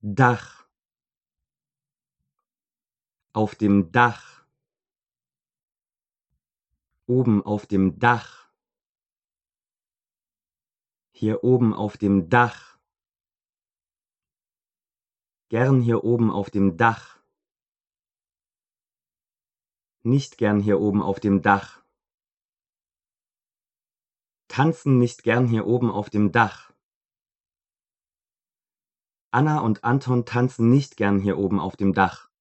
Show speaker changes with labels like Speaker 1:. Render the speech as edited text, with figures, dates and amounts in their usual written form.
Speaker 1: Dach. Auf dem Dach. Oben auf dem Dach. Hier oben auf dem Dach. Gern hier oben auf dem Dach. Nicht gern hier oben auf dem Dach. Tanzen nicht gern hier oben auf dem Dach. Anna und Anton tanzen nicht gern hier oben auf dem Dach.